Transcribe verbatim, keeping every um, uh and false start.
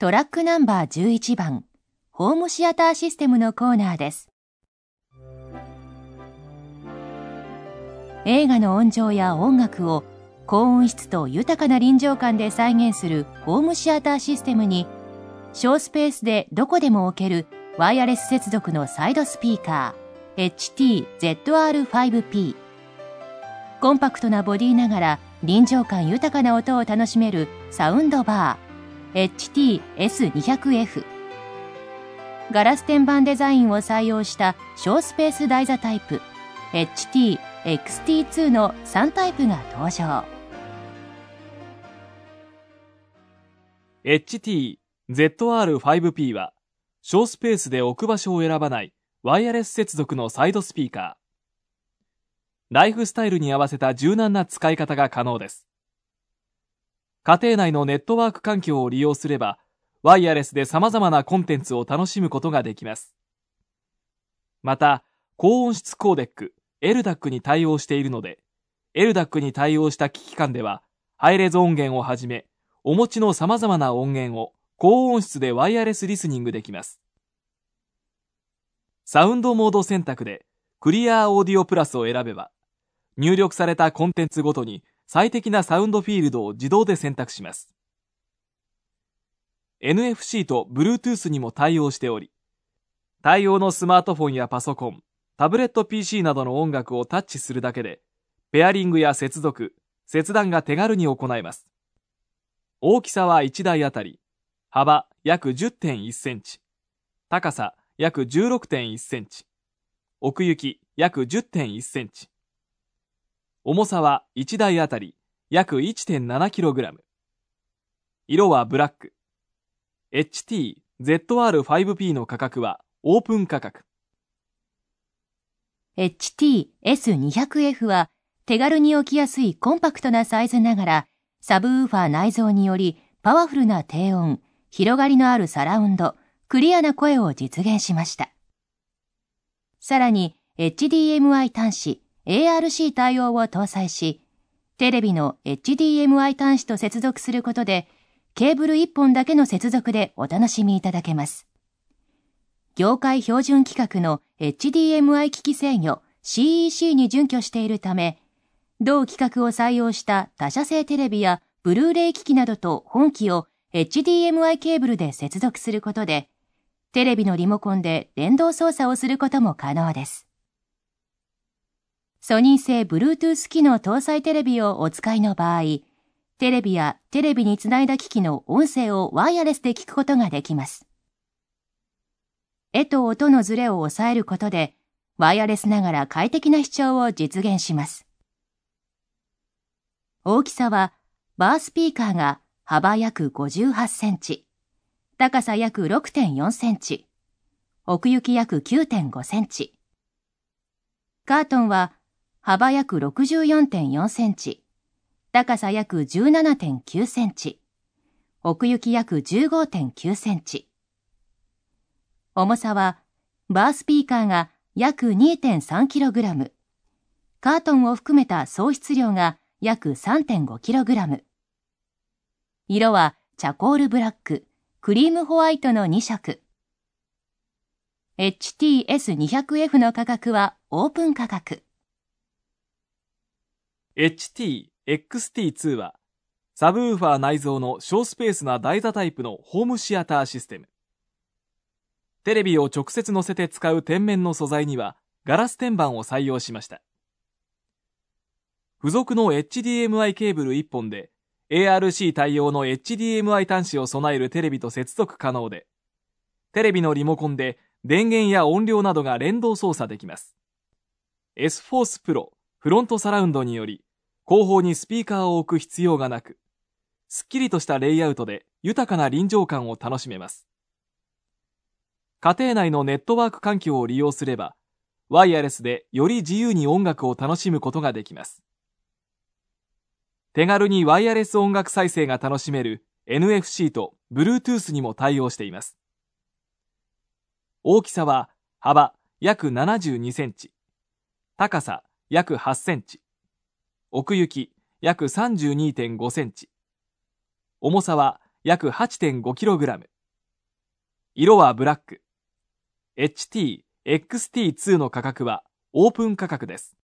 トラックナンバーじゅういちばん、ホームシアターシステムのコーナーです。映画の音場や音楽を高音質と豊かな臨場感で再現するホームシアターシステムに、小スペースでどこでも置けるワイヤレス接続のサイドスピーカー エイチティーゼットアールファイブピー、 コンパクトなボディながら臨場感豊かな音を楽しめるサウンドバー エイチティーエスにひゃくエフ、 ガラス天板デザインを採用した小スペース台座タイプ エイチティーエックスティーツー のさんタイプが登場。 エイチティーゼットアールファイブピー は小スペースで置く場所を選ばないワイヤレス接続のサイドスピーカー。ライフスタイルに合わせた柔軟な使い方が可能です。家庭内のネットワーク環境を利用すれば、ワイヤレスで様々なコンテンツを楽しむことができます。また、高音質コーデック エルダック に対応しているので、エルダック に対応した機器間では、ハイレゾ音源をはじめ、お持ちの様々な音源を高音質でワイヤレスリスニングできます。サウンドモード選択でクリアオーディオプラスを選べば、入力されたコンテンツごとに最適なサウンドフィールドを自動で選択します。エヌエフシー と Bluetooth にも対応しており、対応のスマートフォンやパソコン、タブレット ピーシー などの音楽をタッチするだけで、ペアリングや接続、切断が手軽に行えます。大きさはいちだいあたり、幅約 じゅってんいちセンチ、高さ約 じゅうろくてんいちセンチ、奥行き約 じゅってんいちセンチ、重さはいちだいあたり約 いってんななキログラム、色はブラック。エイチティーゼットアールファイブピー の価格はオープン価格。 エイチティーエスにひゃくエフ は手軽に置きやすいコンパクトなサイズながら、サブウーファー内蔵によりパワフルな低音、広がりのあるサラウンド、クリアな声を実現しました。さらに エイチディーエムアイ 端子、エーアールシー 対応を搭載し、テレビの エイチディーエムアイ 端子と接続することで、ケーブルいっぽんだけの接続でお楽しみいただけます。業界標準規格の エイチディーエムアイ 機器制御 シーイーシー に準拠しているため、同規格を採用した他社製テレビやブルーレイ機器などと本機を エイチディーエムアイ ケーブルで接続することで、テレビのリモコンで連動操作をすることも可能です。ソニー製 Bluetooth 機能搭載テレビをお使いの場合、テレビやテレビにつないだ機器の音声をワイヤレスで聞くことができます。絵と音のズレを抑えることで、ワイヤレスながら快適な視聴を実現します。大きさは、バースピーカーが幅約ごじゅうはちセンチ、高さ約 ろくてんよんセンチ、奥行き約 きゅうてんごセンチ。カートンは幅約 ろくじゅうよんてんよんセンチ、高さ約 じゅうななてんきゅうセンチ、奥行き約 じゅうごてんきゅうセンチ。重さは、バースピーカーが約 にてんさんキログラム、カートンを含めた総質量が約 さんてんごキログラム。色はチャコールブラック、クリームホワイトのに色。エイチティーエスにひゃくエフ の価格はオープン価格。 エイチティーエックスティーツー は、サブウーファー内蔵の小スペースな台座タイプのホームシアターシステム。テレビを直接乗せて使う天面の素材にはガラス天板を採用しました。付属の エイチディーエムアイ ケーブルいっぽんで エーアールシー 対応の エイチディーエムアイ 端子を備えるテレビと接続可能で、テレビのリモコンで電源や音量などが連動操作できます。S フォース Pro フロントサラウンドにより、後方にスピーカーを置く必要がなく、すっきりとしたレイアウトで豊かな臨場感を楽しめます。家庭内のネットワーク環境を利用すれば、ワイヤレスでより自由に音楽を楽しむことができます。手軽にワイヤレス音楽再生が楽しめる エヌエフシー と Bluetooth にも対応しています。大きさは幅約ななじゅうにセンチ、高さ約はちセンチ、奥行き約 さんじゅうにてんごセンチ、重さは約 はちてんごキログラム。 色はブラック。エイチティーエックスティーツー の価格はオープン価格です。